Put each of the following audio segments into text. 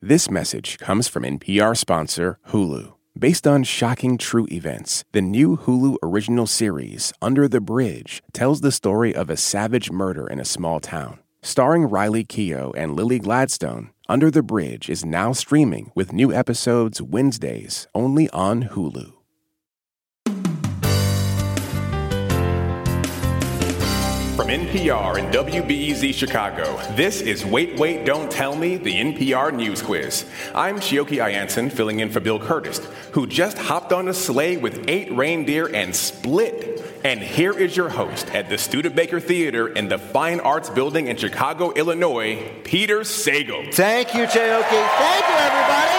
This message comes from NPR sponsor Hulu. Based on shocking true events, the new Hulu original series, Under the Bridge, tells the story of a savage murder in a small town. Starring Riley Keough and Lily Gladstone, Under the Bridge is now streaming with new episodes Wednesdays only on Hulu. From NPR and WBEZ Chicago, this is Wait, Wait, Don't Tell Me, the NPR News Quiz. I'm Shioki Ayanson, filling in for Bill Curtis, who just hopped on a sleigh with 8 reindeer and split. And here is your host at the Studebaker Theater in the Fine Arts Building in Chicago, Illinois, Peter Sagal. Thank you, Shioki. Thank you, everybody.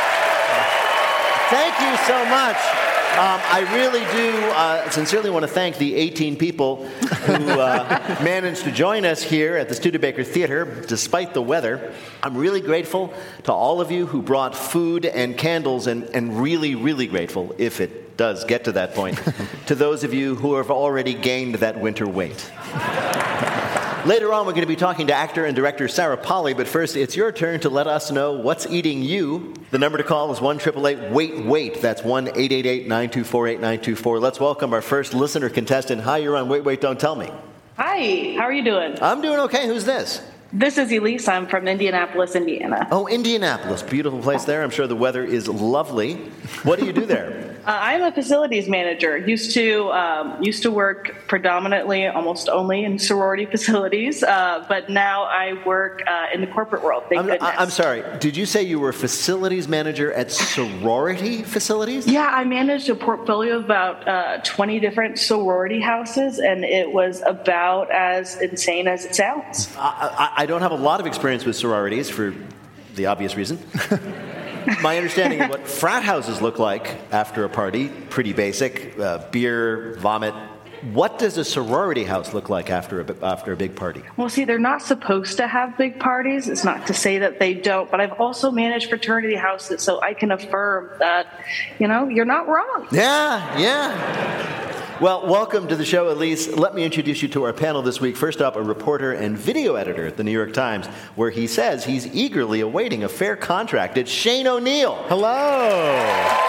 Thank you so much. I really do sincerely want to thank the 18 people who managed to join us here at the Studebaker Theater, despite the weather. I'm really grateful to all of you who brought food and candles, and really, really grateful, if it does get to that point, to those of you who have already gained that winter weight. Later on, we're going to be talking to actor and director Sarah Polley, but first, it's your turn to let us know what's eating you. The number to call is 1-888-WAIT-WAIT. That's 1-888-924-8924. Let's welcome our first listener contestant. Hi, you're on Wait, Wait, Don't Tell Me. Hi, how are you doing? I'm doing okay. Who's this? This is Elise. I'm from Indianapolis, Indiana. Oh, Indianapolis. Beautiful place there. I'm sure the weather is lovely. What do you do there? I'm a facilities manager. Used to work predominantly, almost only in sorority facilities, but now I work in the corporate world. Thank goodness. I'm sorry. Did you say you were facilities manager at sorority facilities? Yeah, I managed a portfolio of about 20 different sorority houses, and it was about as insane as it sounds. I don't have a lot of experience with sororities for the obvious reason. My understanding of what frat houses look like after a party, pretty basic, beer, vomit. What does a sorority house look like after a big party? Well, see, they're not supposed to have big parties. It's not to say that they don't, but I've also managed fraternity houses, so I can affirm that, you're not wrong. Yeah. Well, welcome to the show, Elise. Let me introduce you to our panel this week. First up, a reporter and video editor at the New York Times, where he says he's eagerly awaiting a fair contract. It's Shane O'Neill. Hello.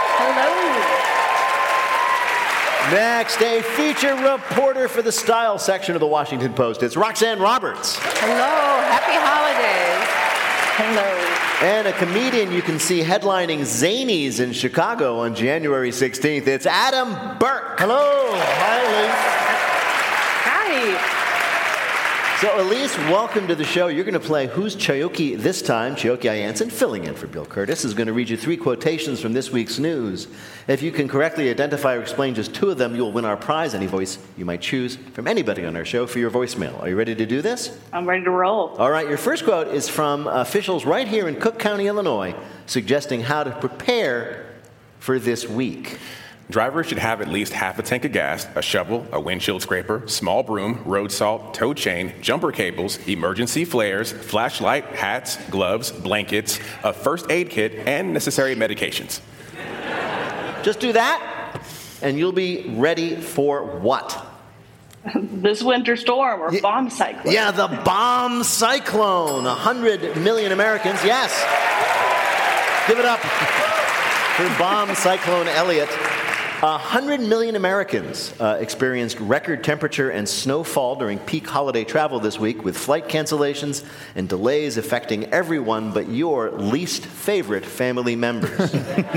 Next, a feature reporter for the style section of the Washington Post. It's Roxanne Roberts. Hello. Happy holidays. Hello. And a comedian you can see headlining Zanies in Chicago on January 16th. It's Adam Burke. Hello. Hi, Elise. Hi. So, Elise, welcome to the show. You're going to play Who's Shioki this time. Shioki Ayanson, filling in for Bill Curtis, is going to read you 3 quotations from this week's news. If you can correctly identify or explain just 2 of them, you'll win our prize, any voice you might choose from anybody on our show for your voicemail. Are you ready to do this? I'm ready to roll. All right, your first quote is from officials right here in Cook County, Illinois, suggesting how to prepare for this week. Drivers should have at least half a tank of gas, a shovel, a windshield scraper, small broom, road salt, tow chain, jumper cables, emergency flares, flashlight, hats, gloves, blankets, a first aid kit, and necessary medications. Just do that, and you'll be ready for what? This winter storm or bomb cyclone. Yeah, the bomb cyclone. 100 million Americans, yes. Give it up for Bomb Cyclone Elliott. 100 million Americans experienced record temperature and snowfall during peak holiday travel this week, with flight cancellations and delays affecting everyone but your least favorite family members.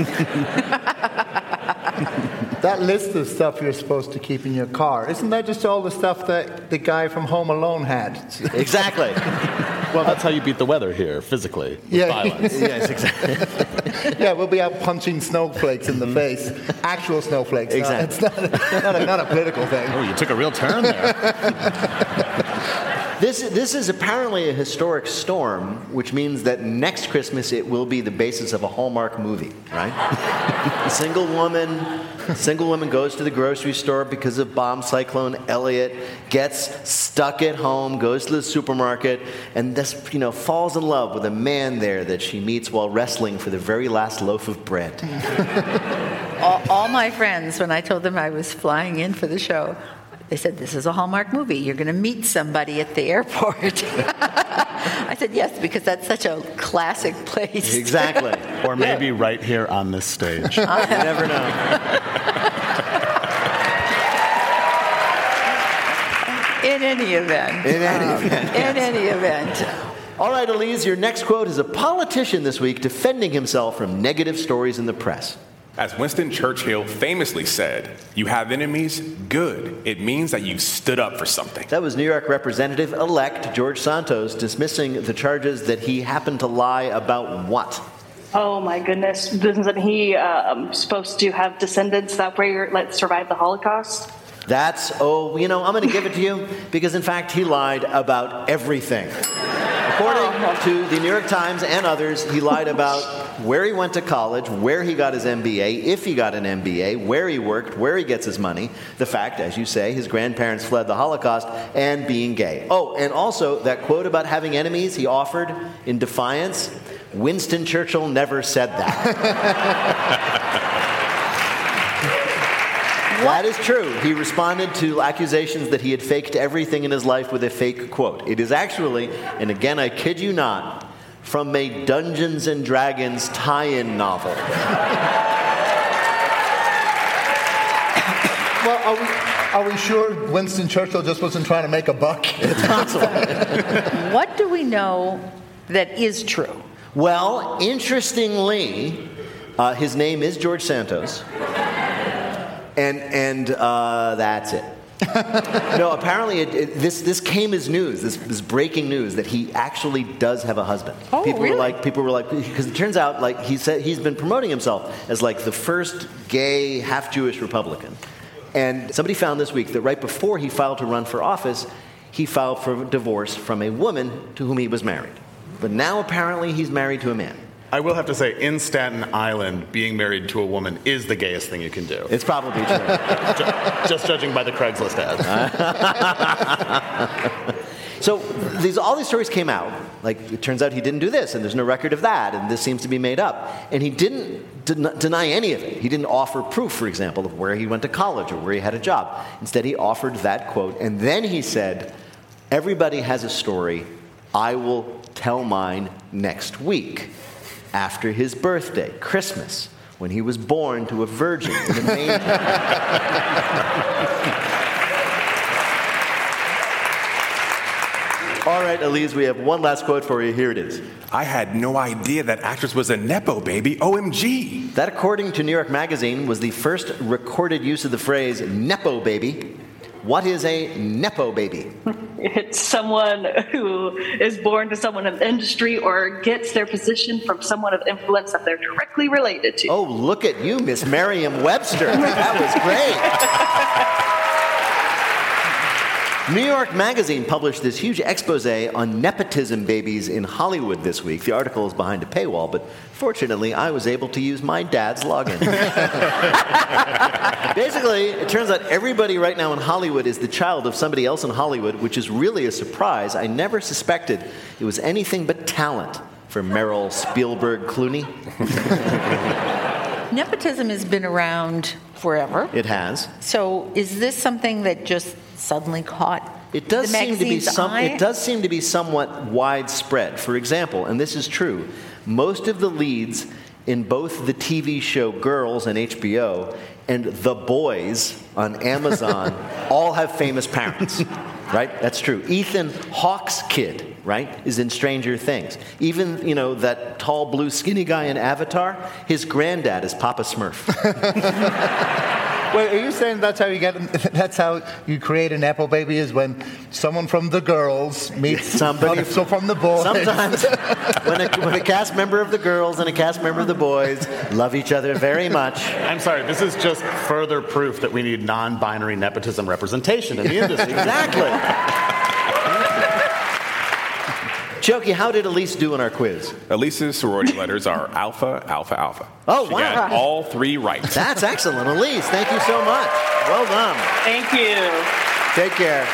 That list of stuff you're supposed to keep in your car, isn't that just all the stuff that the guy from Home Alone had? Exactly. Well, that's how you beat the weather here, physically, with violence. Yes, exactly. Yeah, we'll be out punching snowflakes in the face. Actual snowflakes. Exactly. It's not a political thing. Oh, you took a real turn there. This is apparently a historic storm, which means that next Christmas it will be the basis of a Hallmark movie, right? A single woman goes to the grocery store because of Bomb Cyclone Elliott, gets stuck at home, goes to the supermarket, and falls in love with a man there that she meets while wrestling for the very last loaf of bread. All my friends, when I told them I was flying in for the show, they said, this is a Hallmark movie. You're going to meet somebody at the airport. I said, yes, because that's such a classic place. Exactly. Or maybe right here on this stage. You never know. In any event. All right, Elise, your next quote is a politician this week defending himself from negative stories in the press. As Winston Churchill famously said, "You have enemies? Good. It means that you've stood up for something." That was New York Representative-elect George Santos dismissing the charges that he happened to lie about what? Oh my goodness! Isn't he supposed to have descendants that were survived the Holocaust? That's, I'm going to give it to you because, in fact, he lied about everything. According to the New York Times and others, he lied about where he went to college, where he got his MBA, if he got an MBA, where he worked, where he gets his money, the fact, as you say, his grandparents fled the Holocaust, and being gay. Oh, and also that quote about having enemies he offered in defiance, Winston Churchill never said that. That is true. He responded to accusations that he had faked everything in his life with a fake quote. It is actually, and again, I kid you not, from a Dungeons and Dragons tie-in novel. Well, are we sure Winston Churchill just wasn't trying to make a buck? It's possible. What do we know that is true? Well, interestingly, his name is George Santos. And that's it. No, apparently this came as news, this breaking news that he actually does have a husband. Oh, people really? were like, because it turns out, like he said, he's been promoting himself as like the first gay, half-Jewish Republican. And somebody found this week that right before he filed to run for office, he filed for divorce from a woman to whom he was married. But now apparently he's married to a man. I will have to say, in Staten Island, being married to a woman is the gayest thing you can do. It's probably true. Just judging by the Craigslist ad. So all these stories came out. Like, it turns out he didn't do this, and there's no record of that, and this seems to be made up. And he didn't deny any of it. He didn't offer proof, for example, of where he went to college or where he had a job. Instead, he offered that quote, and then he said, "Everybody has a story. I will tell mine next week." After his birthday, Christmas, when he was born to a virgin in a manger. All right, Elise, we have one last quote for you. Here it is. "I had no idea that actress was a Nepo baby. OMG." That, according to New York Magazine, was the first recorded use of the phrase Nepo baby. What is a Nepo baby? It's someone who is born to someone of industry or gets their position from someone of influence that they're directly related to. Oh, look at you, Miss Merriam-Webster. That was great. New York Magazine published this huge expose on nepotism babies in Hollywood this week. The article is behind a paywall, but fortunately, I was able to use my dad's login. Basically, it turns out everybody right now in Hollywood is the child of somebody else in Hollywood, which is really a surprise. I never suspected it was anything but talent for Meryl Spielberg Clooney. Nepotism has been around forever. It has. So is this something that just suddenly caught It does the seem to be magazine's eye? It does seem to be somewhat widespread. For example, and this is true, most of the leads in both the TV show Girls on HBO and The Boys on Amazon all have famous parents, right? That's true. Ethan Hawke's kid, right, is in Stranger Things. Even, that tall, blue, skinny guy in Avatar, his granddad is Papa Smurf. Wait, are you saying that's how you create an Nepo baby, is when someone from the Girls meets somebody from the Boys? Sometimes when a cast member of the Girls and a cast member of the Boys love each other very much. I'm sorry, this is just further proof that we need non-binary nepotism representation in the industry. Exactly. Chioke, how did Elise do in our quiz? Elise's sorority letters are Alpha, Alpha, Alpha. Oh, she wow. got all 3 right. That's excellent. Elise, thank you so much. Well done. Thank you. Take care.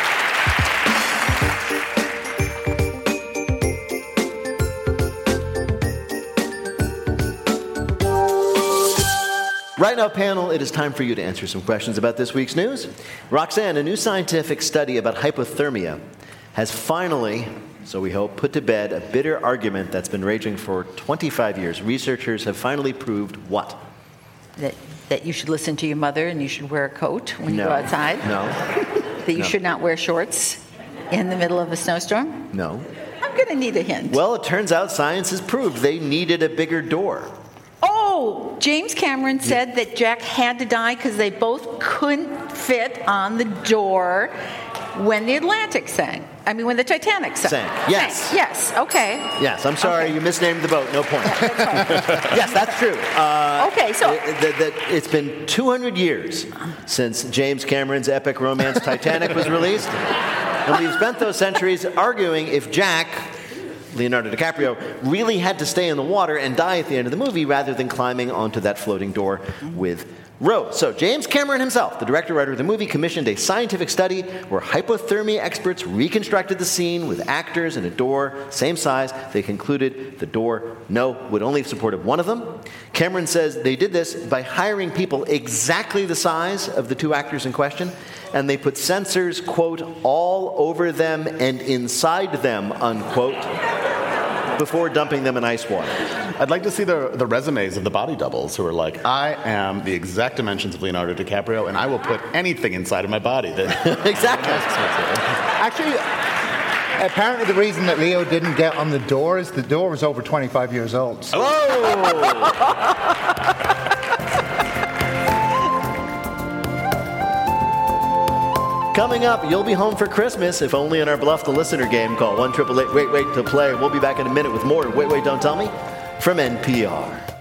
Right now, panel, it is time for you to answer some questions about this week's news. Roxanne, a new scientific study about hypothermia has finally so we hope, put to bed a bitter argument that's been raging for 25 years. Researchers have finally proved what? That you should listen to your mother and you should wear a coat when you go outside? No. That you should not wear shorts in the middle of a snowstorm? No. I'm going to need a hint. Well, it turns out science has proved they needed a bigger door. Oh, James Cameron said that Jack had to die because they both couldn't fit on the door when the Atlantic sank. I mean, when the Titanic sank. Yes. Yes, okay. Yes, I'm sorry, you misnamed the boat. No point. Yes, that's true. Okay, so... It's been 200 years since James Cameron's epic romance Titanic was released. And we've spent those centuries arguing if Jack, Leonardo DiCaprio, really had to stay in the water and die at the end of the movie rather than climbing onto that floating door with Rose. So James Cameron himself, the director-writer of the movie, commissioned a scientific study where hypothermia experts reconstructed the scene with actors and a door same size. They concluded the door, would only have supported one of them. Cameron says they did this by hiring people exactly the size of the two actors in question, and they put sensors, quote, all over them and inside them, unquote, before dumping them in ice water. I'd like to see the resumes of the body doubles who are like, I am the exact dimensions of Leonardo DiCaprio, and I will put anything inside of my body. Exactly. Actually, apparently the reason that Leo didn't get on the door is the door was over 25 years old. So. Coming up, you'll be home for Christmas, if only in our Bluff the Listener game. Call 1-888-WAIT-WAIT to play. We'll be back in a minute with more Wait, Wait, Don't Tell Me from NPR.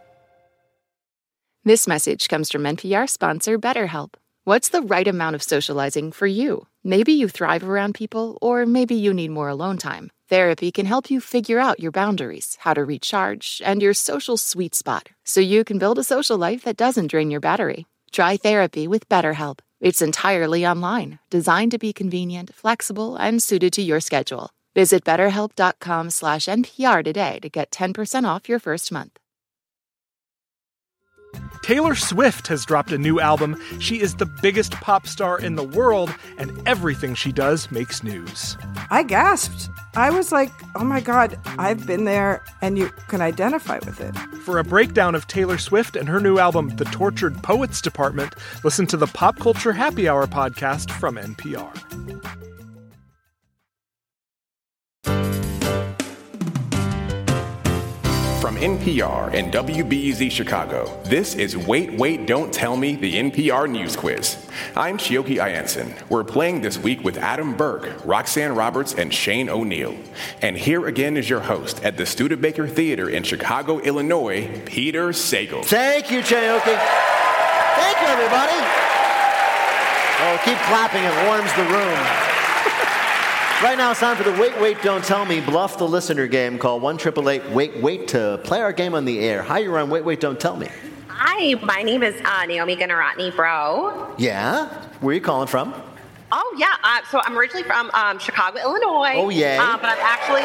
This message comes from NPR sponsor BetterHelp. What's the right amount of socializing for you? Maybe you thrive around people, or maybe you need more alone time. Therapy can help you figure out your boundaries, how to recharge, and your social sweet spot, so you can build a social life that doesn't drain your battery. Try therapy with BetterHelp. It's entirely online, designed to be convenient, flexible, and suited to your schedule. Visit BetterHelp.com/NPR today to get 10% off your first month. Taylor Swift has dropped a new album. She is the biggest pop star in the world, and everything she does makes news. I gasped. I was like, oh my God, I've been there, and you can identify with it. For a breakdown of Taylor Swift and her new album, The Tortured Poets Department, listen to the Pop Culture Happy Hour podcast from NPR. From NPR and WBEZ Chicago, this is Wait, Wait, Don't Tell Me, the NPR News Quiz. I'm Shioki Ayanson. We're playing this week with Adam Burke, Roxanne Roberts, and Shane O'Neill. And here again is your host at the Studebaker Theater in Chicago, Illinois, Peter Sagal. Thank you, Shioki. Thank you, everybody. Oh, keep clapping. It warms the room. Right now, it's time for the Wait, Wait, Don't Tell Me Bluff the Listener game. Call 1-888-WAIT-WAIT to play our game on the air. Hi, you're on Wait, Wait, Don't Tell Me. Hi, my name is Naomi Gunaratne Bro. Yeah? Where are you calling from? Oh, yeah. So I'm originally from Chicago, Illinois. Oh, yay. But I'm actually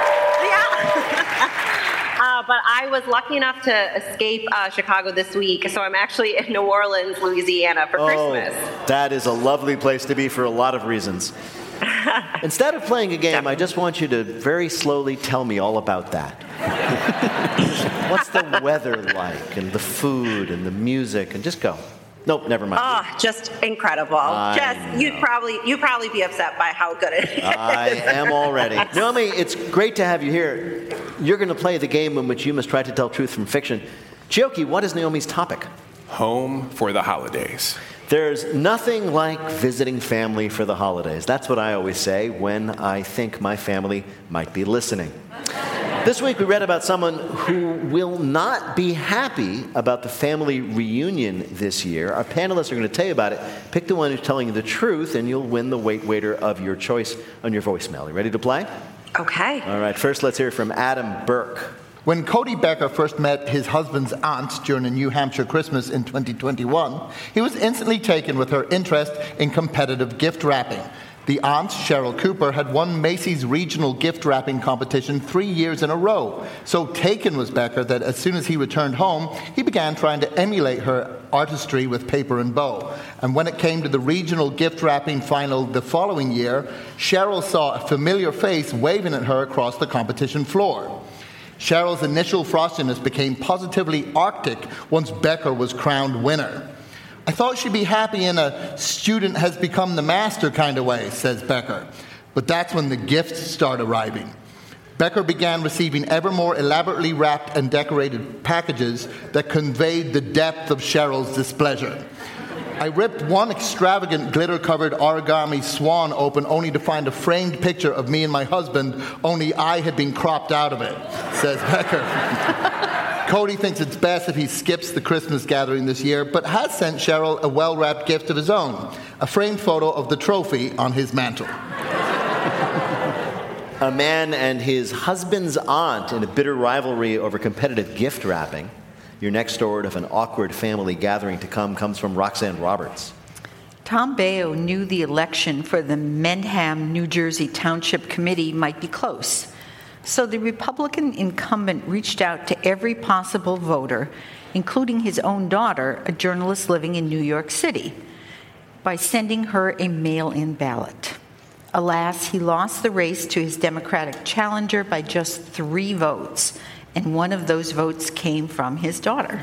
but I was lucky enough to escape Chicago this week, so I'm actually in New Orleans, Louisiana for Christmas. That is a lovely place to be for a lot of reasons. Instead of playing a game, I just want you to very slowly tell me all about that. What's the weather like, and the food, and the music, and just go. Nope, never mind. Oh, just incredible. You'd probably be upset by how good it is. I am already. Naomi, it's great to have you here. You're going to play the game in which you must try to tell truth from fiction. Chioki, what is Naomi's topic? Home for the holidays. There's nothing like visiting family for the holidays. That's what I always say when I think my family might be listening. This week we read about someone who will not be happy about the family reunion this year. Our panelists are going to tell you about it. Pick the one who's telling you the truth, and you'll win the Wait Waiter of your choice on your voicemail. You ready to play? Okay. All right, first let's hear from Adam Burke. When Cody Becker first met his husband's aunt during a New Hampshire Christmas in 2021, he was instantly taken with her interest in competitive gift wrapping. The aunt, Cheryl Cooper, had won Macy's regional gift wrapping competition 3 years in a row. So taken was Becker that as soon as he returned home, he began trying to emulate her artistry with paper and bow. And when it came to the regional gift wrapping final the following year, Cheryl saw a familiar face waving at her across the competition floor. Cheryl's initial frostiness became positively arctic once Becker was crowned winner. I thought she'd be happy in a student has become the master kind of way, says Becker. But that's when the gifts start arriving. Becker began receiving ever more elaborately wrapped and decorated packages that conveyed the depth of Cheryl's displeasure. I ripped one extravagant glitter-covered origami swan open only to find a framed picture of me and my husband, only I had been cropped out of it, says Becker. Cody thinks it's best if he skips the Christmas gathering this year, but has sent Cheryl a well-wrapped gift of his own, a framed photo of the trophy on his mantle. A man and his husband's aunt in a bitter rivalry over competitive gift wrapping. Your next story of an awkward family gathering to come comes from Roxanne Roberts. Tom Baio knew the election for the Mendham, New Jersey Township Committee might be close. So the Republican incumbent reached out to every possible voter, including his own daughter, a journalist living in New York City, by sending her a mail-in ballot. Alas, he lost the race to his Democratic challenger by just 3 votes, and one of those votes came from his daughter.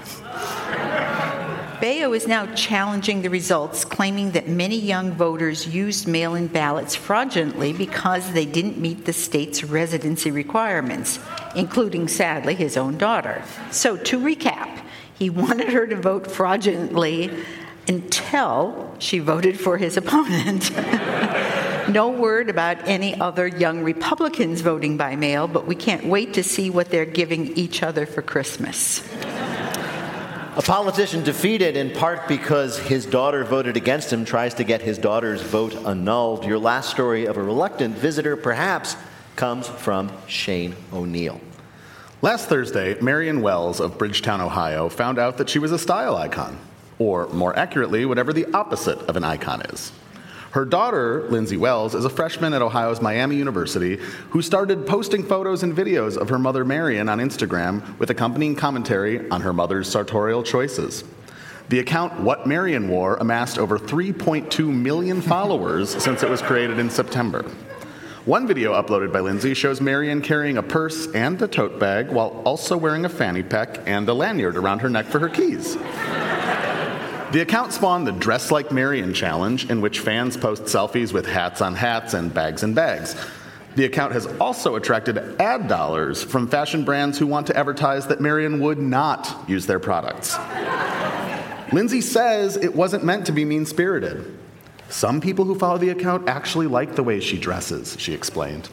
Baio is now challenging the results, claiming that many young voters used mail-in ballots fraudulently because they didn't meet the state's residency requirements, including, sadly, his own daughter. So, to recap, he wanted her to vote fraudulently until she voted for his opponent. No word about any other young Republicans voting by mail, but we can't wait to see what they're giving each other for Christmas. A politician defeated in part because his daughter voted against him tries to get his daughter's vote annulled. Your last story of a reluctant visitor perhaps comes from Shane O'Neill. Last Thursday, Marion Wells of Bridgetown, Ohio, found out that she was a style icon, or more accurately, whatever the opposite of an icon is. Her daughter, Lindsay Wells, is a freshman at Ohio's Miami University who started posting photos and videos of her mother Marion on Instagram with accompanying commentary on her mother's sartorial choices. The account What Marion Wore amassed over 3.2 million followers since it was created in September. One video uploaded by Lindsay shows Marion carrying a purse and a tote bag while also wearing a fanny pack and a lanyard around her neck for her keys. The account spawned the Dress Like Marion challenge, in which fans post selfies with hats on hats and bags. The account has also attracted ad dollars from fashion brands who want to advertise that Marion would not use their products. Lindsay says it wasn't meant to be mean-spirited. Some people who follow the account actually like the way she dresses, she explained.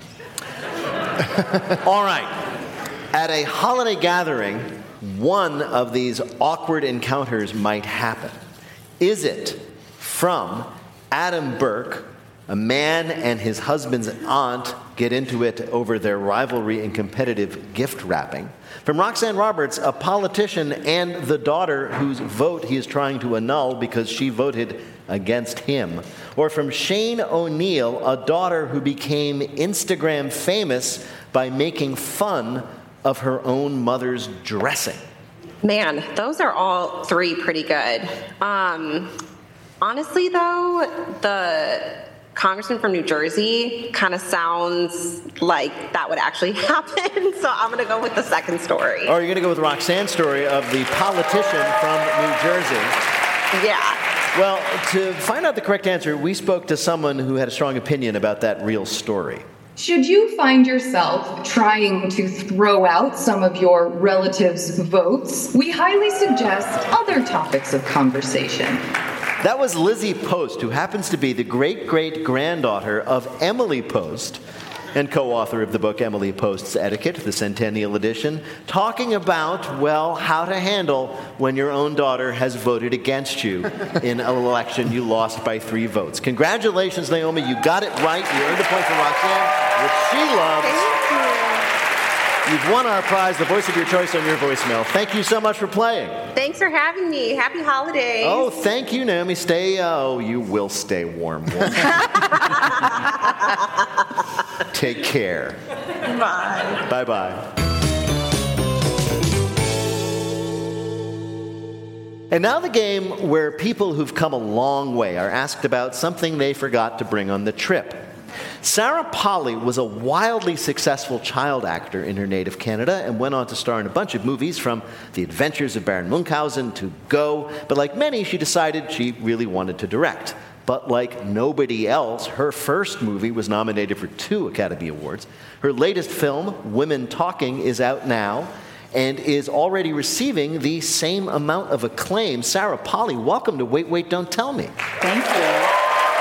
All right. At a holiday gathering, one of these awkward encounters might happen. Is it from Adam Burke, a man and his husband's aunt get into it over their rivalry in competitive gift wrapping? From Roxanne Roberts, a politician and the daughter whose vote he is trying to annul because she voted against him? Or from Shane O'Neill, a daughter who became Instagram famous by making fun of her own mother's dressing? Man, those are all 3 pretty good. Honestly, though, the congressman from New Jersey kind of sounds like that would actually happen, so I'm going to go with the second story. Oh, you're going to go with Roxanne's story of the politician from New Jersey. Yeah. Well, to find out the correct answer, we spoke to someone who had a strong opinion about that real story. Should you find yourself trying to throw out some of your relatives' votes, we highly suggest other topics of conversation. That was Lizzie Post, who happens to be the great-great-granddaughter of Emily Post and co-author of the book Emily Post's Etiquette, the Centennial Edition, talking about, well, how to handle when your own daughter has voted against you in an election you lost by 3 votes. Congratulations, Naomi. You got it right. You earned a point for Roxanne, which she loves. Thank you. You've won our prize, the voice of your choice on your voicemail. Thank you so much for playing. Thanks for having me. Happy holidays. Oh, thank you, Naomi. You will stay warm. Take care. Bye. Bye-bye. And now the game where people who've come a long way are asked about something they forgot to bring on the trip. Sarah Polley was a wildly successful child actor in her native Canada and went on to star in a bunch of movies, from The Adventures of Baron Munchausen to Go, but like many, she decided she really wanted to direct. But like nobody else, her first movie was nominated for 2 Academy Awards. Her latest film, Women Talking, is out now and is already receiving the same amount of acclaim. Sarah Polley, welcome to Wait, Wait, Don't Tell Me. Thank you.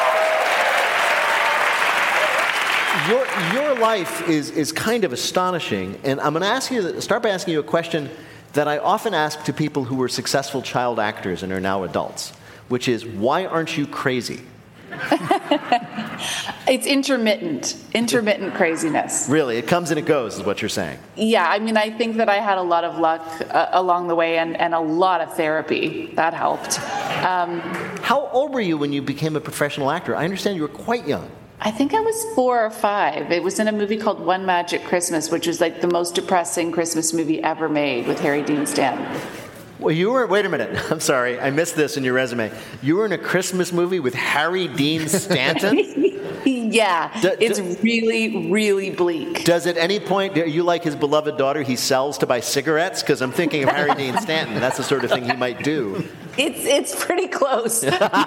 Your life is kind of astonishing, and I'm going to start by asking you a question that I often ask to people who were successful child actors and are now adults, which is, why aren't you crazy? It's intermittent craziness. Really? It comes and it goes, is what you're saying? Yeah, I mean, I think that I had a lot of luck along the way and a lot of therapy. That helped. How old were you when you became a professional actor? I understand you were quite young. I think I was 4 or 5. It was in a movie called One Magic Christmas, which was like the most depressing Christmas movie ever made, with Harry Dean Stanton. Well, wait a minute. I'm sorry. I missed this in your resume. You were in a Christmas movie with Harry Dean Stanton? Yeah. It's really, really bleak. Does at any point, are you like his beloved daughter he sells to buy cigarettes? Because I'm thinking of Harry Dean Stanton. That's the sort of thing he might do. It's pretty close.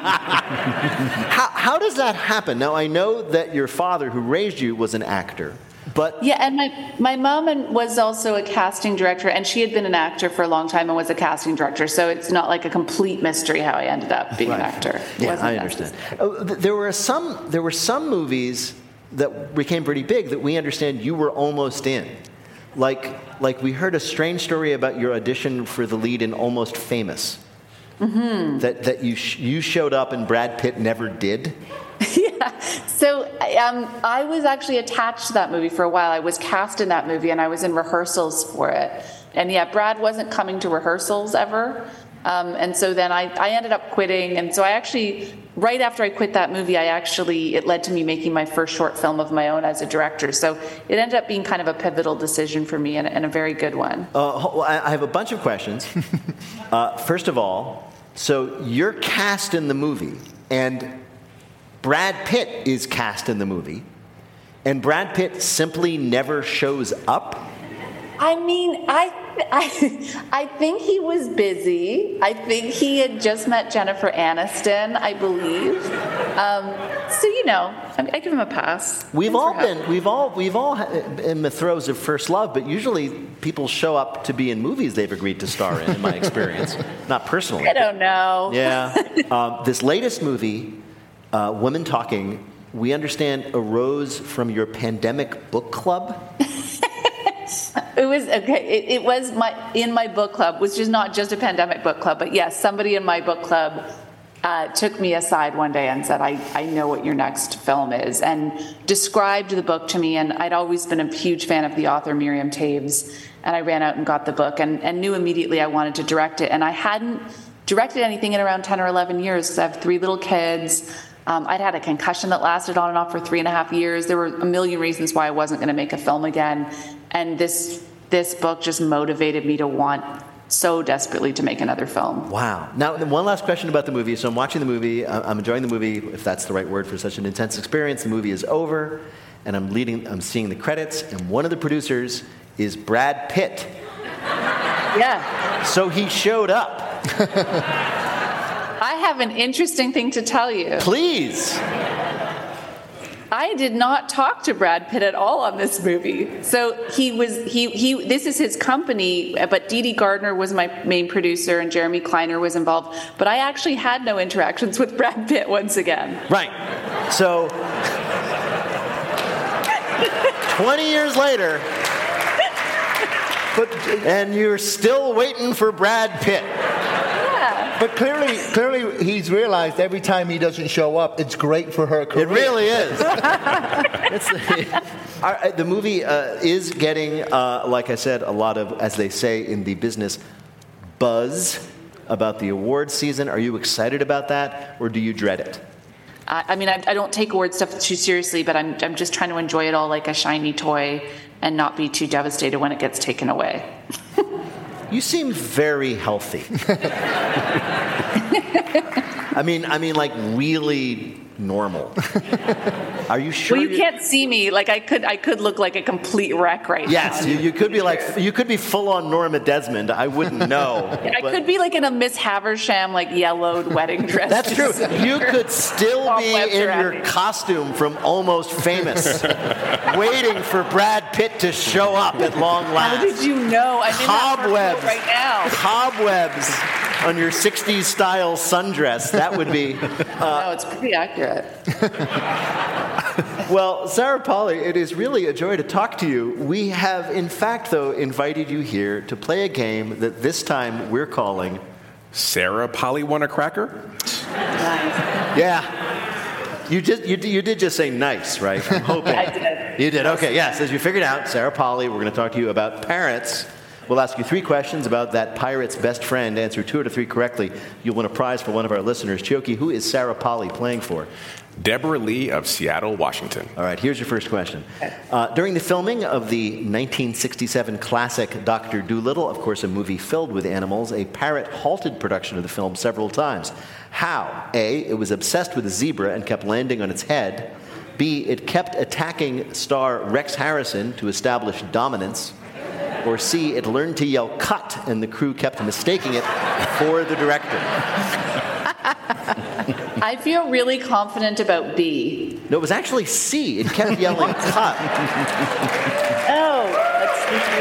How does that happen? Now, I know that your father, who raised you, was an actor. But yeah, and my mom was also a casting director, and she had been an actor for a long time and was a casting director, so it's not like a complete mystery how I ended up being an actor. Yeah, I understand. There were some movies that became pretty big that we understand you were almost in. Like we heard a strange story about your audition for the lead in Almost Famous. Mm-hmm. That you showed up and Brad Pitt never did. Yeah. So I was actually attached to that movie for a while. I was cast in that movie, and I was in rehearsals for it. And yeah, Brad wasn't coming to rehearsals ever. And so then I ended up quitting. And so I actually, right after I quit that movie, it led to me making my first short film of my own as a director. So it ended up being kind of a pivotal decision for me, and a very good one. I have a bunch of questions. First of all, so you're cast in the movie, and Brad Pitt is cast in the movie, and Brad Pitt simply never shows up? I mean, I think he was busy. I think he had just met Jennifer Aniston, I believe. So I give him a pass. We've all in the throes of first love, but usually people show up to be in movies they've agreed to star in my experience. Not personally. I don't know. Yeah. This latest movie, Women Talking, we understand arose from your pandemic book club. It was okay. It was in my book club, which is not just a pandemic book club, but yes, somebody in my book club took me aside one day and said, I know what your next film is, and described the book to me. And I'd always been a huge fan of the author Miriam Toews, and I ran out and got the book and knew immediately I wanted to direct it. And I hadn't directed anything in around 10 or 11 years because I have 3 little kids. I'd had a concussion that lasted on and off for 3.5 years. There were a million reasons why I wasn't going to make a film again. And this book just motivated me to want so desperately to make another film. Wow. Now, one last question about the movie. So I'm watching the movie. I'm enjoying the movie, if that's the right word for such an intense experience. The movie is over, and I'm seeing the credits, and one of the producers is Brad Pitt. Yeah. So he showed up. I have an interesting thing to tell you. Please. I did not talk to Brad Pitt at all on this movie. So this is his company, but Dee Dee Gardner was my main producer and Jeremy Kleiner was involved. But I actually had no interactions with Brad Pitt once again. Right. So 20 years later, and you're still waiting for Brad Pitt. But clearly, he's realized every time he doesn't show up, it's great for her career. It really is. The movie is getting, like I said, a lot of, as they say in the business, buzz about the awards season. Are you excited about that, or do you dread it? I mean, I don't take award stuff too seriously, but I'm just trying to enjoy it all like a shiny toy and not be too devastated when it gets taken away. You seem very healthy. I mean, like really normal. Are you sure? Well, you can't see me. Like I could look like a complete wreck right now. Yes, you could be like, you could be full on Norma Desmond. I wouldn't know. I could be like in a Miss Havisham, like yellowed wedding dress. That's true. You could still be in your costume from Almost Famous, waiting for Brad Pitt to show up at long last. How did you know? I'm Cobwebs in that right now. Cobwebs on your 60s style sundress. That would be. No, it's pretty accurate. Well, Sarah Polley, it is really a joy to talk to you. We have, in fact, though, invited you here to play a game that this time we're calling Sarah Polley Want a Cracker? Nice. Yeah. You did just say nice, right? I'm hoping. I did. You did. Okay, yes. As you figured out, Sarah Polley, we're going to talk to you about parents. We'll ask you 3 questions about that pirate's best friend. Answer 2 out of 3 correctly, you'll win a prize for one of our listeners. Chioke, who is Sarah Polley playing for? Deborah Lee of Seattle, Washington. All right, here's your first question. During the filming of the 1967 classic Dr. Dolittle, of course a movie filled with animals, a parrot halted production of the film several times. How? A, it was obsessed with a zebra and kept landing on its head. B, it kept attacking star Rex Harrison to establish dominance. Or C, it learned to yell cut and the crew kept mistaking it for the director. I feel really confident about B. No, it was actually C. It kept yelling cut. Oh, that's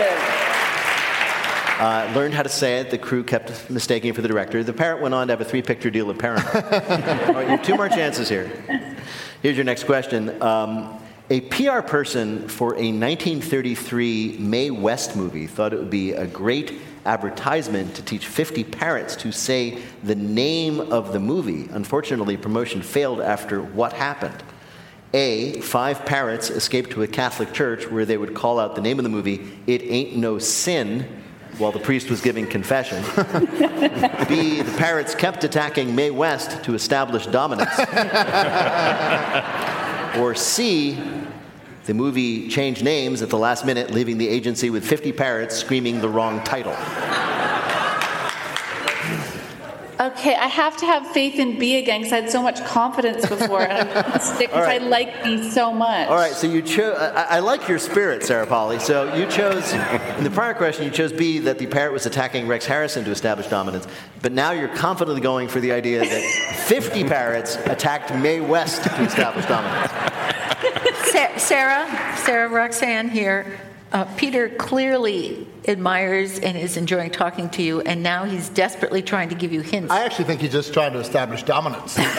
good. Learned how to say it. The crew kept mistaking it for the director. The parrot went on to have a 3-picture deal with Paramount. All right, you have 2 more chances here. Here's your next question. A PR person for a 1933 Mae West movie thought it would be a great advertisement to teach 50 parrots to say the name of the movie. Unfortunately, promotion failed after what happened? A, 5 parrots escaped to a Catholic church where they would call out the name of the movie, It Ain't No Sin, while the priest was giving confession. B, the parrots kept attacking Mae West to establish dominance. Or C, the movie changed names at the last minute, leaving the agency with 50 parrots screaming the wrong title. Okay, I have to have faith in B again because I had so much confidence before, and I'm going to stick because right. I like B so much. All right, so you chose. I like your spirit, Sarah Polley. So you chose in the prior question. You chose B, that the parrot was attacking Rex Harrison to establish dominance. But now you're confidently going for the idea that 50 parrots attacked Mae West to establish dominance. Sarah Roxanne here. Peter clearly admires and is enjoying talking to you, and now he's desperately trying to give you hints. I actually think he's just trying to establish dominance. Okay,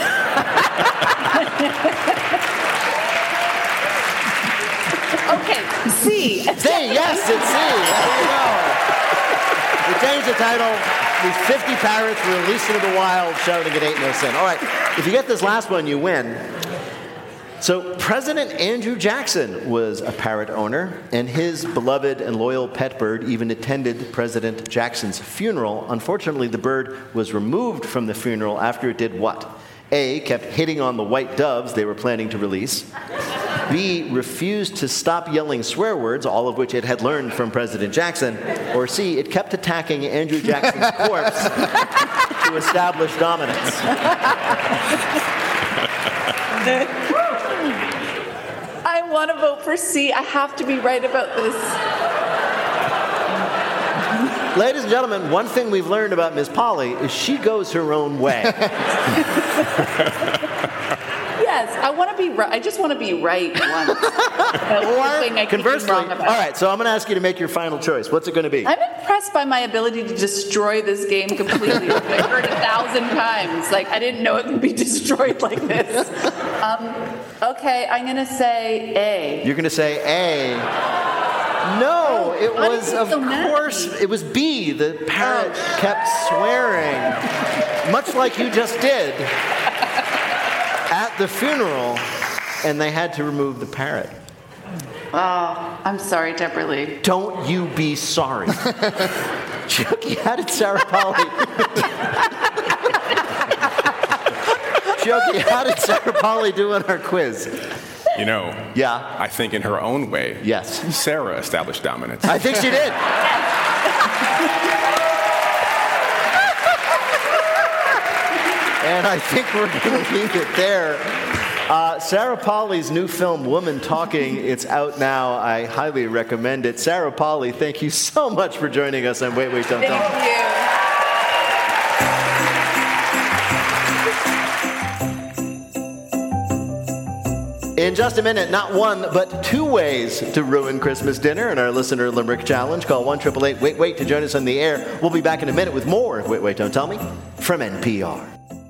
C. C, yes, it's C. There you go. We changed the title. These 50 parrots were released into the wild, shouting it ain't no sin. All right, if you get this last one, you win. So President Andrew Jackson was a parrot owner, and his beloved and loyal pet bird even attended President Jackson's funeral. Unfortunately, the bird was removed from the funeral after it did what? A, kept hitting on the white doves they were planning to release. B, refused to stop yelling swear words, all of which it had learned from President Jackson. Or C, it kept attacking Andrew Jackson's corpse to establish dominance. I want to vote for C. I have to be right about this. Ladies and gentlemen, one thing we've learned about Ms. Polley is she goes her own way. Yes, I want to be right. I just want to be right once. Or, conversely, all right, so I'm going to ask you to make your final choice. What's it going to be? I'm impressed by my ability to destroy this game completely. I've heard 1,000 times. Like, I didn't know it could be destroyed like this. Okay, I'm going to say A. You're going to say A. No, it was, of course, it was B. The parrot kept swearing, much like you just did at the funeral, and they had to remove the parrot. Oh, I'm sorry, Deborah Lee. Don't you be sorry. Chioke, how did Sarah Polley... Chioke, how did Sarah Polley do on our quiz? You know, yeah, I think in her own way, yes, Sarah established dominance. I think she did. And I think we're going to leave it there. Sarah Polley's new film, Woman Talking, it's out now. I highly recommend it. Sarah Polley, thank you so much for joining us on Wait, Wait, Don't Tell Me. Thank you. In just a minute, not one, but two ways to ruin Christmas dinner in our Listener Limerick Challenge. Call 1-888-WAIT-WAIT to join us on the air. We'll be back in a minute with more of Wait, Wait, Don't Tell Me from NPR.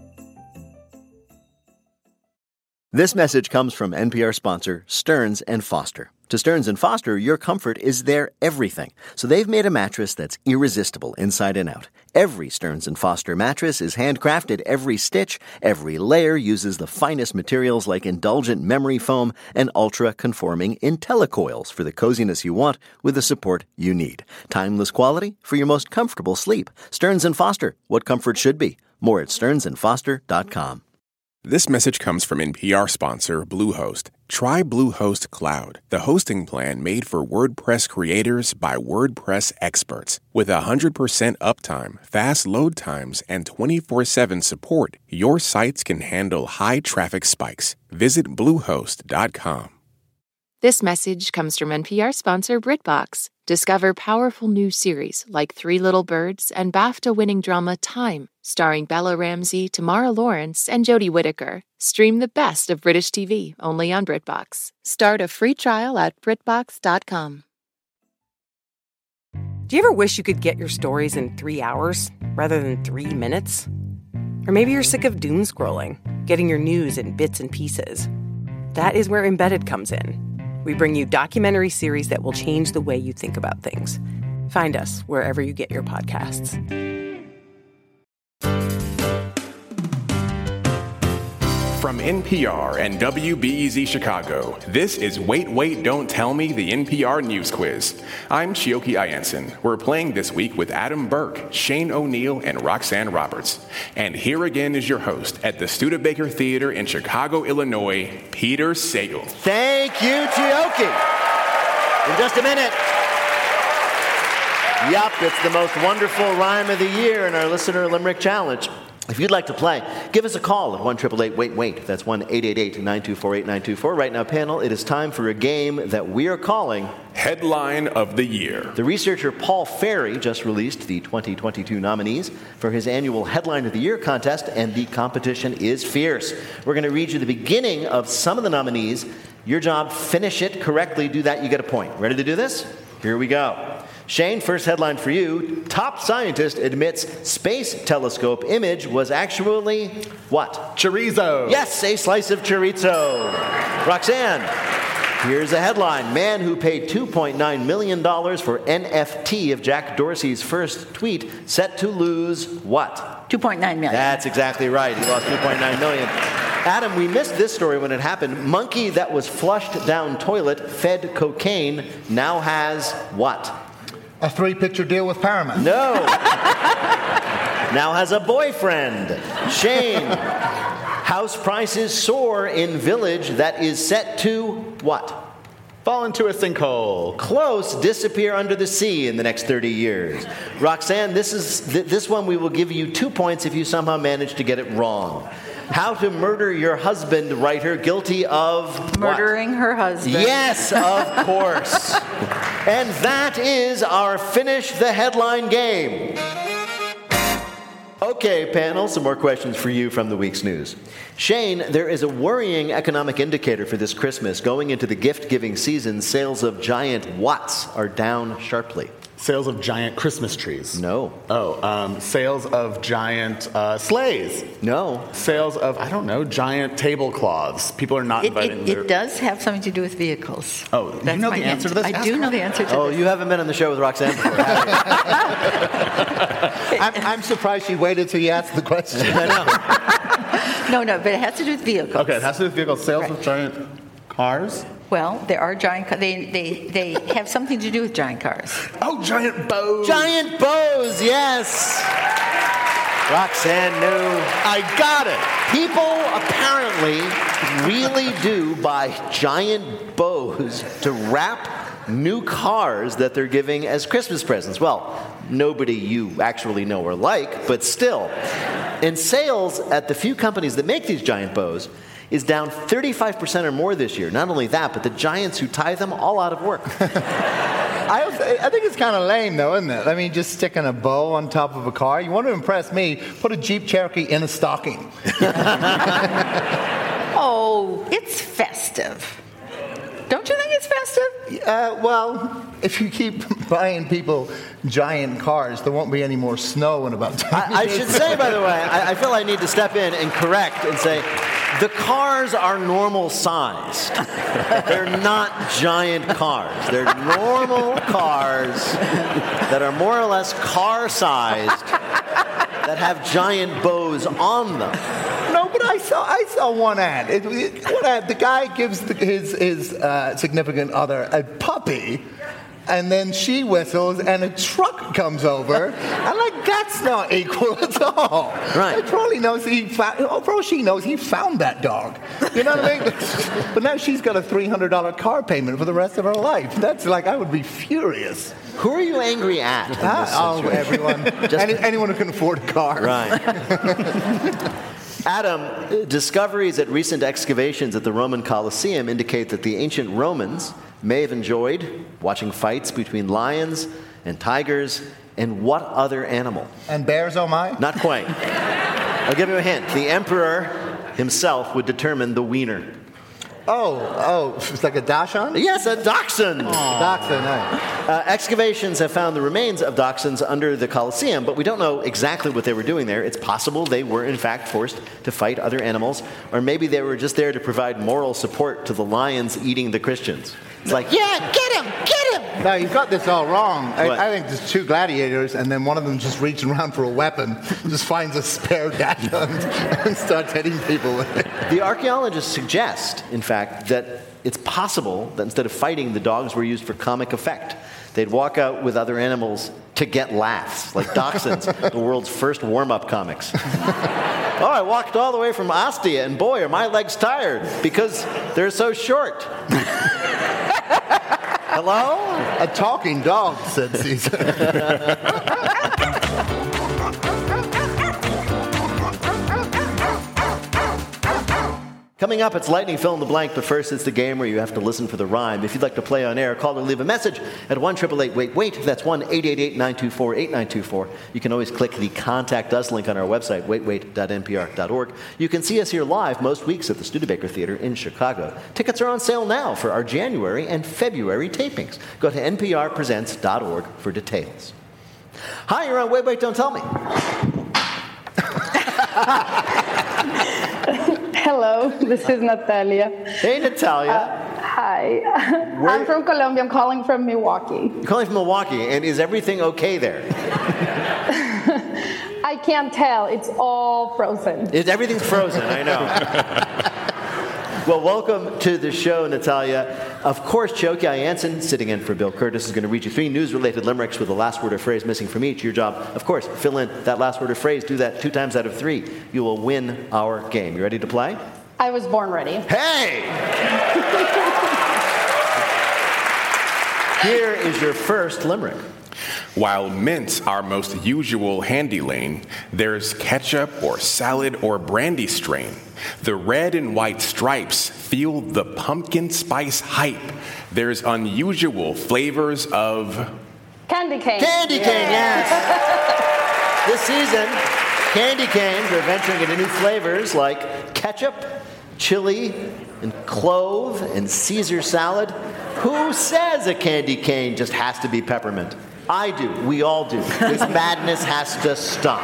This message comes from NPR sponsor Stearns & Foster. To Stearns & Foster, your comfort is their everything. So they've made a mattress that's irresistible inside and out. Every Stearns & Foster mattress is handcrafted. Every stitch, every layer uses the finest materials like indulgent memory foam and ultra-conforming IntelliCoils for the coziness you want with the support you need. Timeless quality for your most comfortable sleep. Stearns & Foster, what comfort should be. More at stearnsandfoster.com. This message comes from NPR sponsor Bluehost. Try Bluehost Cloud, the hosting plan made for WordPress creators by WordPress experts. With 100% uptime, fast load times, and 24/7 support, your sites can handle high traffic spikes. Visit Bluehost.com. This message comes from NPR sponsor BritBox. Discover powerful new series like Three Little Birds and BAFTA-winning drama Time, starring Bella Ramsey, Tamara Lawrence, and Jodie Whittaker. Stream the best of British TV only on BritBox. Start a free trial at BritBox.com. Do you ever wish you could get your stories in 3 hours rather than 3 minutes? Or maybe you're sick of doom scrolling, getting your news in bits and pieces. That is where Embedded comes in. We bring you documentary series that will change the way you think about things. Find us wherever you get your podcasts. From NPR and WBEZ Chicago, this is Wait, Wait, Don't Tell Me, the NPR News Quiz. I'm Shioki Ayanson. We're playing this week with Adam Burke, Shane O'Neill, and Roxanne Roberts. And here again is your host at the Studebaker Theater in Chicago, Illinois, Peter Sagal. Thank you, Chioki. In just a minute. Yup, it's the most wonderful rhyme of the year in our Listener Limerick Challenge. If you'd like to play, give us a call at 1-888-WAIT-WAIT. That's 1-888-924-8924. Right now, panel, it is time for a game that we are calling Headline of the Year. The researcher Paul Ferry just released the 2022 nominees for his annual Headline of the Year contest, and the competition is fierce. We're going to read you the beginning of some of the nominees. Your job, finish it correctly. Do that, you get a point. Ready to do this? Here we go. Shane, first headline for you. Top scientist admits space telescope image was actually what? Chorizo. Yes, a slice of chorizo. Roxanne, here's a headline. Man who paid $2.9 million for NFT of Jack Dorsey's first tweet set to lose what? $2.9 million. That's exactly right. He lost $2.9 million. Adam, we missed this story when it happened. Monkey that was flushed down toilet, fed cocaine, now has what? A 3-picture deal with Paramount. No. Now has a boyfriend. Shane. House prices soar in village that is set to what? Fall into a sinkhole. Close. Disappear under the sea in the next 30 years. Roxanne, this one we will give you 2 points if you somehow manage to get it wrong. How to Murder Your Husband writer guilty of murdering her husband. Yes, of course. And that is our Finish the Headline game. Okay, panel, some more questions for you from the week's news. Shane, there is a worrying economic indicator for this Christmas. Going into the gift-giving season, sales of giant whats are down sharply. Sales of giant Christmas trees. No. Sales of giant sleighs. No. Sales of, I don't know, giant tablecloths. People are not invited. It does have something to do with vehicles. Oh, you know the answer to this? I do know the answer to this. Oh, you haven't been on the show with Roxanne before, have you? I'm surprised she waited till you asked the question. I know. No, but it has to do with vehicles. Okay, it has to do with vehicles. Sales of giant cars? Well, there are giant cars. They have something to do with giant cars. Oh, giant bows. Giant bows, yes. Roxanne knew. I got it. People apparently really do buy giant bows to wrap new cars that they're giving as Christmas presents. Well, nobody you actually know or like, but still. And sales at the few companies that make these giant bows is down 35% or more this year. Not only that, but the giants who tie them all out of work. I think it's kind of lame, though, isn't it? I mean, just sticking a bow on top of a car. You want to impress me, put a Jeep Cherokee in a stocking. Oh, it's festive. Don't you think it's festive? Well, if you keep buying people giant cars, there won't be any more snow in about 10 I should say, by the way, I feel I need to step in and correct and say, the cars are normal sized. They're not giant cars. They're normal cars that are more or less car sized that have giant bows on them. No, but I saw one ad. The guy gives his significant other a puppy, and then she whistles, and a truck comes over, and that's not equal at all. Right. He probably knows she knows he found that dog. You know what I mean? But now she's got a $300 car payment for the rest of her life. That's I would be furious. Who are you angry at? Everyone. Anyone who can afford a car. Right. Adam, discoveries at recent excavations at the Roman Colosseum indicate that the ancient Romans may have enjoyed watching fights between lions and tigers and what other animal? And bears, oh my? Not quite. I'll give you a hint. The emperor himself would determine the wiener. Oh, it's like a dachshund? Yes, a dachshund. Dachshund, right. Excavations have found the remains of dachshunds under the Colosseum, but we don't know exactly what they were doing there. It's possible they were, in fact, forced to fight other animals, or maybe they were just there to provide moral support to the lions eating the Christians. It's like, yeah, get him, get him! No, you've got this all wrong. I think there's two gladiators, and then one of them just reaching around for a weapon, just finds a spare dachshund, and starts hitting people with it. The archaeologists suggest, in fact, that it's possible that instead of fighting, the dogs were used for comic effect. They'd walk out with other animals to get laughs, like dachshunds, the world's first warm-up comics. Oh, I walked all the way from Ostia, and boy, are my legs tired, because they're so short. Hello? A talking dog, said Caesar. Coming up, it's Lightning Fill in the Blank, but first it's the game where you have to listen for the rhyme. If you'd like to play on air, call or leave a message at 1-888-WAIT-WAIT. That's 1-888-924-8924. You can always click the Contact Us link on our website, waitwait.npr.org. You can see us here live most weeks at the Studebaker Theater in Chicago. Tickets are on sale now for our January and February tapings. Go to nprpresents.org for details. Hi, you're on Wait, Wait, Don't Tell Me. Hello, this is Natalia. Hey, Natalia. Hi. I'm from Colombia. I'm calling from Milwaukee. You're calling from Milwaukee, and is everything okay there? I can't tell. It's all frozen. Everything's frozen, I know. Well, welcome to the show, Natalia. Of course, Chioke Ayanson, sitting in for Bill Curtis, is going to read you 3 news-related limericks with the last word or phrase missing from each. Your job, of course, fill in that last word or phrase. Do that 2 times out of 3. You will win our game. You ready to play? I was born ready. Hey! Here is your first limerick. While mint's our most usual handy lane, there's ketchup or salad or brandy strain. The red and white stripes feel the pumpkin spice hype. There's unusual flavors of... Candy cane. Candy cane, yes. This season, candy canes are venturing into new flavors like ketchup, chili, and clove, and Caesar salad. Who says a candy cane just has to be peppermint? I do. We all do. This madness has to stop.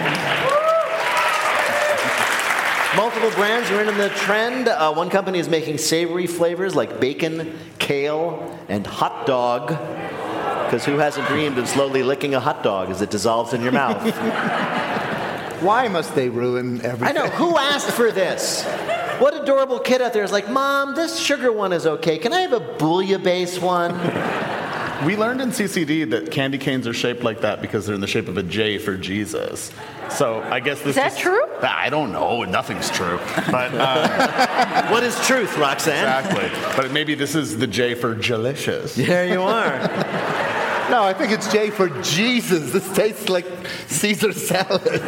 Multiple brands are in the trend. One company is making savory flavors like bacon, kale, and hot dog. Because who hasn't dreamed of slowly licking a hot dog as it dissolves in your mouth? Why must they ruin everything? I know. Who asked for this? What adorable kid out there is like, Mom, this sugar one is okay. Can I have a bouillabaisse one? We learned in CCD that candy canes are shaped like that because they're in the shape of a J for Jesus. So I guess this is that true? I don't know. Nothing's true. But what is truth, Roxanne? Exactly. But maybe this is the J for delicious. There you are. No, I think it's J for Jesus. This tastes like Caesar salad.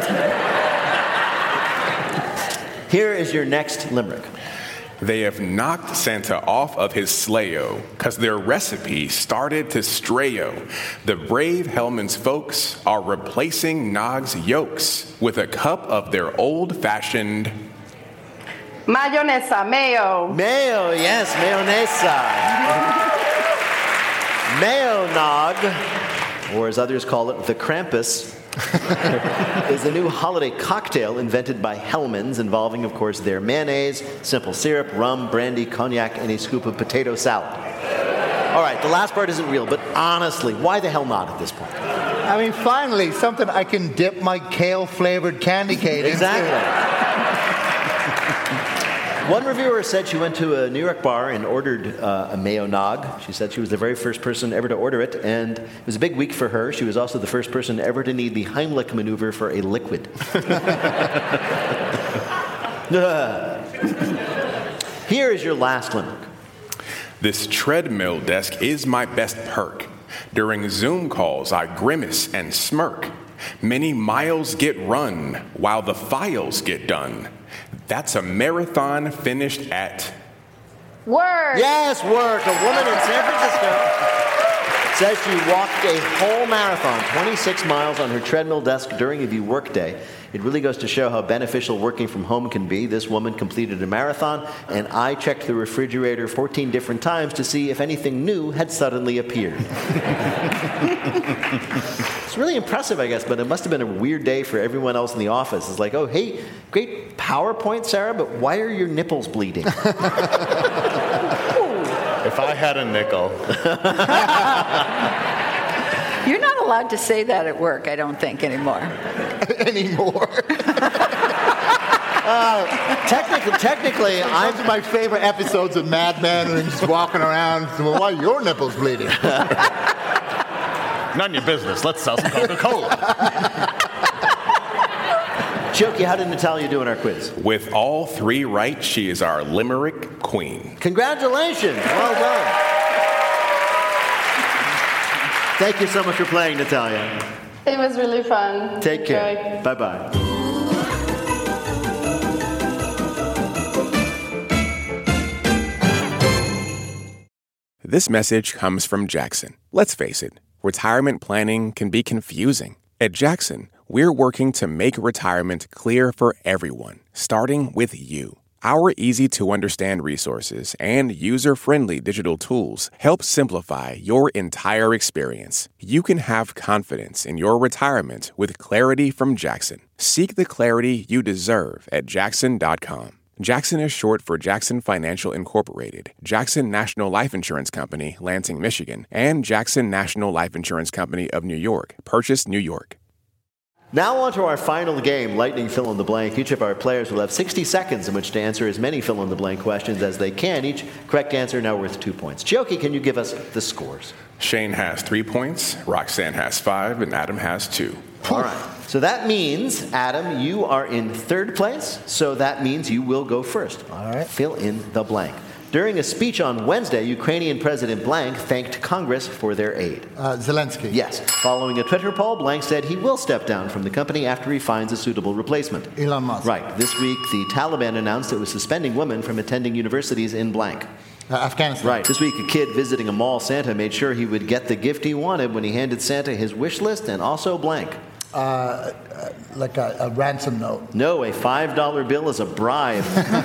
Here is your next limerick. They have knocked Santa off of his sleigh-o, 'cause their recipe started to stray-o. The brave Hellman's folks are replacing Nog's yolks with a cup of their old-fashioned... Mayonesa, mayo. Mayo, yes, mayonesa. Mayo Nog, or as others call it, the Krampus, is a new holiday cocktail invented by Hellmann's, involving, of course, their mayonnaise, simple syrup, rum, brandy, cognac, and a scoop of potato salad. All right, the last part isn't real, but honestly, why the hell not at this point? I mean, finally, something I can dip my kale-flavored candy cane into. Exactly. One reviewer said she went to a New York bar and ordered a Mayo Nog. She said she was the very first person ever to order it, and it was a big week for her. She was also the first person ever to need the Heimlich maneuver for a liquid. Here is your last limerick. This treadmill desk is my best perk. During Zoom calls, I grimace and smirk. Many miles get run while the files get done. That's a marathon finished at... Work. Yes, work. A woman in San Francisco says she walked a whole marathon, 26 miles on her treadmill desk during a work day. It really goes to show how beneficial working from home can be. This woman completed a marathon, and I checked the refrigerator 14 different times to see if anything new had suddenly appeared. It's really impressive, I guess, but it must have been a weird day for everyone else in the office. It's like, oh, hey, great PowerPoint, Sarah, but why are your nipples bleeding? If I had a nickel. You're not allowed to say that at work, I don't think, anymore. Technically, I'm my favorite episodes of Mad Men and just walking around. Well, why are your nipples bleeding? None of your business. Let's sell some Coca-Cola. Chioke, how did Natalia do in our quiz? With all three right, she is our limerick queen. Congratulations. Well done. Thank you so much for playing, Natalia. It was really fun. Take care. Bye-bye. This message comes from Jackson. Let's face it, retirement planning can be confusing. At Jackson, we're working to make retirement clear for everyone, starting with you. Our easy-to-understand resources and user-friendly digital tools help simplify your entire experience. You can have confidence in your retirement with clarity from Jackson. Seek the clarity you deserve at Jackson.com. Jackson is short for Jackson Financial Incorporated, Jackson National Life Insurance Company, Lansing, Michigan, and Jackson National Life Insurance Company of New York, Purchase, New York. Now on to our final game, Lightning Fill-in-the-Blank. Each of our players will have 60 seconds in which to answer as many fill-in-the-blank questions as they can. Each correct answer now worth 2 points. Chioke, can you give us the scores? Shane has 3 points, Roxanne has 5, and Adam has 2. All right. So that means, Adam, you are in third place, so that means you will go first. All right. Fill in the blank. During a speech on Wednesday, Ukrainian President Blank thanked Congress for their aid. Zelensky. Yes. Following a Twitter poll, Blank said he will step down from the company after he finds a suitable replacement. Elon Musk. Right. This week, the Taliban announced it was suspending women from attending universities in blank. Afghanistan. Right. This week, a kid visiting a mall Santa made sure he would get the gift he wanted when he handed Santa his wish list and also blank. Like a ransom note. No, a $5 bill is a bribe.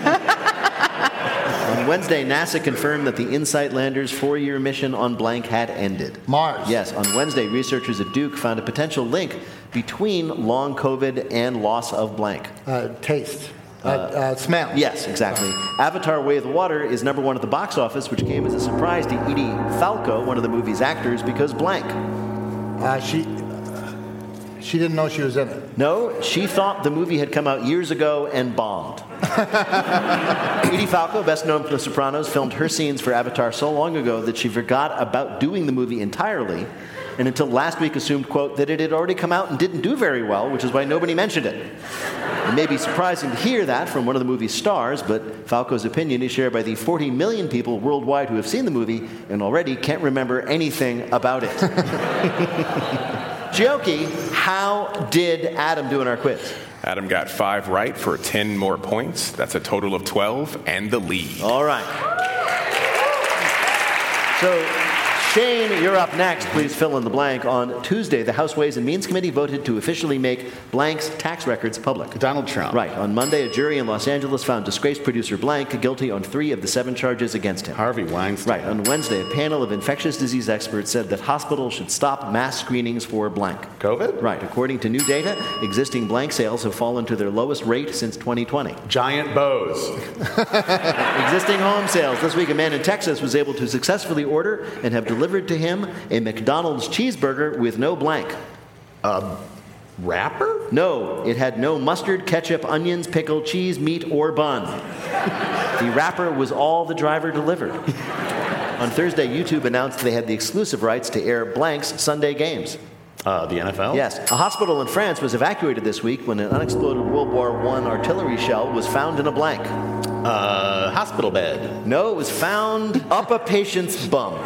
On Wednesday, NASA confirmed that the InSight lander's 4-year mission on blank had ended. Mars. Yes, on Wednesday, researchers at Duke found a potential link between long COVID and loss of blank. Taste. Smell. Yes, exactly. Avatar: Way of the Water is #1 at the box office, which came as a surprise to Edie Falco, one of the movie's actors, because blank. She didn't know she was in it. No, she thought the movie had come out years ago and bombed. Edie Falco, best known for The Sopranos, filmed her scenes for Avatar so long ago that she forgot about doing the movie entirely, and until last week assumed, quote, that it had already come out and didn't do very well, which is why nobody mentioned it. It may be surprising to hear that from one of the movie's stars, but Falco's opinion is shared by the 40 million people worldwide who have seen the movie and already can't remember anything about it. Giochi, how did Adam do in our quiz? Adam got 5 right for 10 more points. That's a total of 12 and the lead. All right. So, Shane, you're up next. Please fill in the blank. On Tuesday, the House Ways and Means Committee voted to officially make Blank's tax records public. Donald Trump. Right. On Monday, a jury in Los Angeles found disgraced producer Blank guilty on 3 of the 7 charges against him. Harvey Weinstein. Right. On Wednesday, a panel of infectious disease experts said that hospitals should stop mass screenings for Blank. COVID? Right. According to new data, existing Blank sales have fallen to their lowest rate since 2020. Giant bows. Existing home sales. This week, a man in Texas was able to successfully order and have delivered to him a McDonald's cheeseburger with no Blank. Wrapper? No, it had no mustard, ketchup, onions, pickle, cheese, meat, or bun. The wrapper was all the driver delivered. On Thursday, YouTube announced they had the exclusive rights to air Blank's Sunday games. The NFL? Yes. A hospital in France was evacuated this week when an unexploded World War I artillery shell was found in a Blank. Hospital bed. No, it was found up a patient's bum.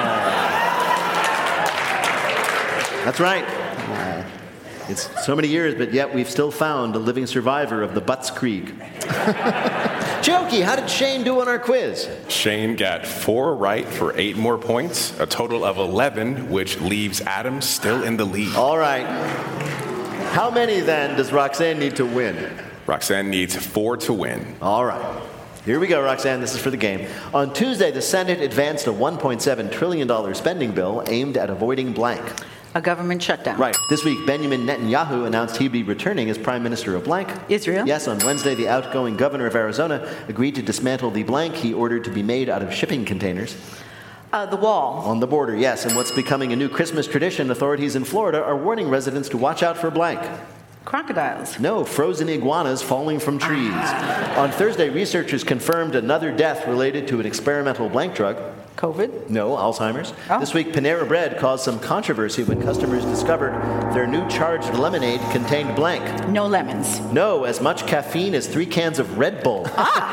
That's right. It's so many years, but yet we've still found a living survivor of the Butzkrieg. Giochi, how did Shane do on our quiz? Shane got 4 right for 8 more points, a total of 11, which leaves Adam still in the lead. All right. How many, then, does Roxanne need to win? Roxanne needs 4 to win. All right. Here we go, Roxanne. This is for the game. On Tuesday, the Senate advanced a $1.7 trillion spending bill aimed at avoiding Blank. A government shutdown. Right. This week, Benjamin Netanyahu announced he'd be returning as Prime Minister of Blank. Israel. Yes, on Wednesday, the outgoing governor of Arizona agreed to dismantle the Blank he ordered to be made out of shipping containers. The wall. On the border, yes. And what's becoming a new Christmas tradition, authorities in Florida are warning residents to watch out for Blank. Crocodiles. No, frozen iguanas falling from trees. On Thursday, researchers confirmed another death related to an experimental Blank drug. COVID? No, Alzheimer's. Oh. This week, Panera Bread caused some controversy when customers discovered their new charged lemonade contained Blank. No lemons. No, as much caffeine as 3 cans of Red Bull.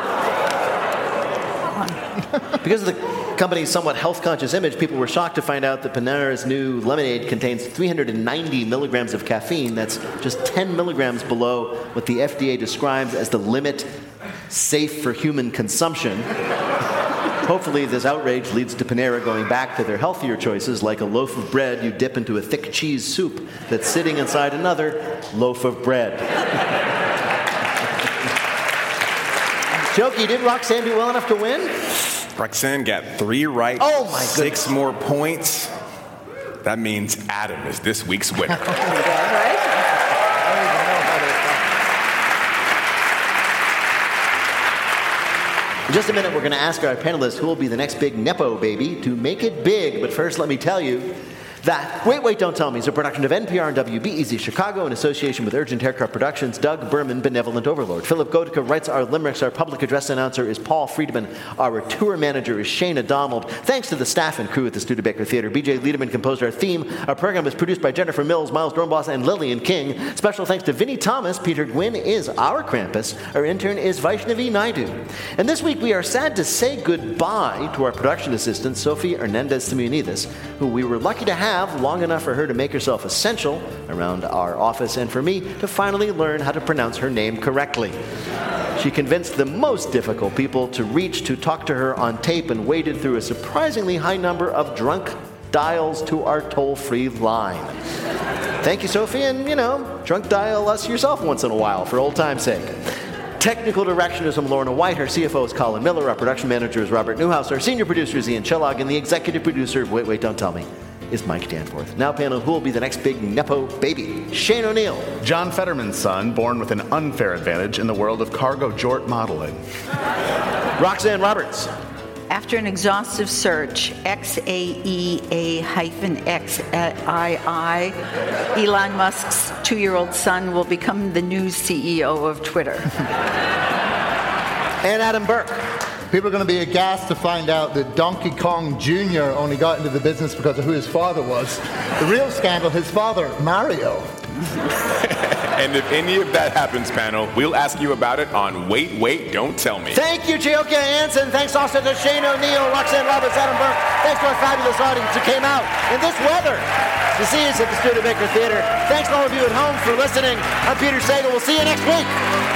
Because of the company's somewhat health-conscious image, people were shocked to find out that Panera's new lemonade contains 390 milligrams of caffeine. That's just 10 milligrams below what the FDA describes as the limit safe for human consumption. Hopefully, this outrage leads to Panera going back to their healthier choices, like a loaf of bread you dip into a thick cheese soup that's sitting inside another loaf of bread. Giochi, did Roxanne do well enough to win? Roxanne got 3 right. Oh, my goodness. 6 more points. That means Adam is this week's winner. In just a minute, we're going to ask our panelists who will be the next big Nepo baby to make it big. But first, let me tell you that Wait, Don't Tell Me is a production of NPR and WBEZ Chicago in association with Urgent Haircut Productions. Doug Berman, Benevolent Overlord. Philip Goedeke writes our limericks. Our public address announcer is Paul Friedman. Our tour manager is Shana Donald. Thanks to the staff and crew at the Studebaker Theater. BJ Liederman composed our theme. Our program is produced by Jennifer Mills, Miles Dornbos, and Lillian King. Special thanks to Vinnie Thomas. Peter Gwynn is our Krampus. Our intern is Vaishnavi Naidu. And this week we are sad to say goodbye to our production assistant, Sophie Hernandez-Simeonidis, who we were lucky to have long enough for her to make herself essential around our office and for me to finally learn how to pronounce her name correctly. She convinced the most difficult people to reach to talk to her on tape and waded through a surprisingly high number of drunk dials to our toll-free line. Thank you, Sophie, and, drunk dial us yourself once in a while for old time's sake. Technical direction is from Lorna White. Our CFO is Colin Miller. Our production manager is Robert Newhouse. Our senior producer is Ian Chillog. And the executive producer of Wait, Don't Tell Me is Mike Danforth. Now, panel, who will be the next big Nepo baby? Shane O'Neill. John Fetterman's son, born with an unfair advantage in the world of cargo jort modeling. Roxanne Roberts. After an exhaustive search, XAEA-XII, Elon Musk's 2-year-old son will become the new CEO of Twitter. and Adam Burke. People are going to be aghast to find out that Donkey Kong Jr. only got into the business because of who his father was. The real scandal, his father, Mario. And if any of that happens, panel, we'll ask you about it on Wait, Wait, Don't Tell Me. Thank you, Chiokia Hansen. Thanks also to Shane O'Neill, Roxanne Roberts, Adam Burke. Thanks to our fabulous audience who came out in this weather to see us at the Studebaker Theater. Thanks to all of you at home for listening. I'm Peter Sagal. We'll see you next week.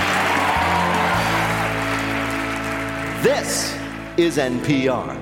This is NPR.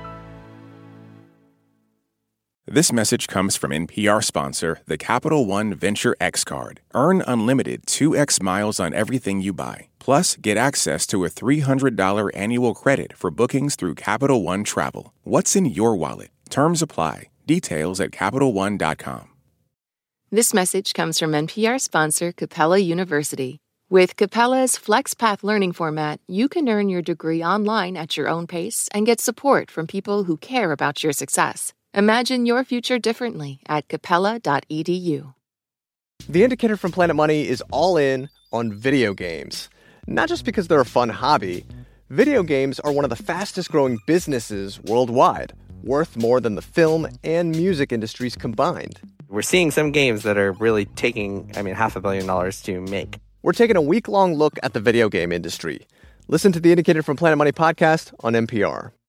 This message comes from NPR sponsor, the Capital One Venture X Card. Earn unlimited 2x miles on everything you buy. Plus, get access to a $300 annual credit for bookings through Capital One Travel. What's in your wallet? Terms apply. Details at CapitalOne.com. This message comes from NPR sponsor Capella University. With Capella's FlexPath learning format, you can earn your degree online at your own pace and get support from people who care about your success. Imagine your future differently at capella.edu. The Indicator from Planet Money is all in on video games. Not just because they're a fun hobby. Video games are one of the fastest growing businesses worldwide, worth more than the film and music industries combined. We're seeing some games that are really taking, $500 million to make. We're taking a week-long look at the video game industry. Listen to the Indicator from Planet Money podcast on NPR.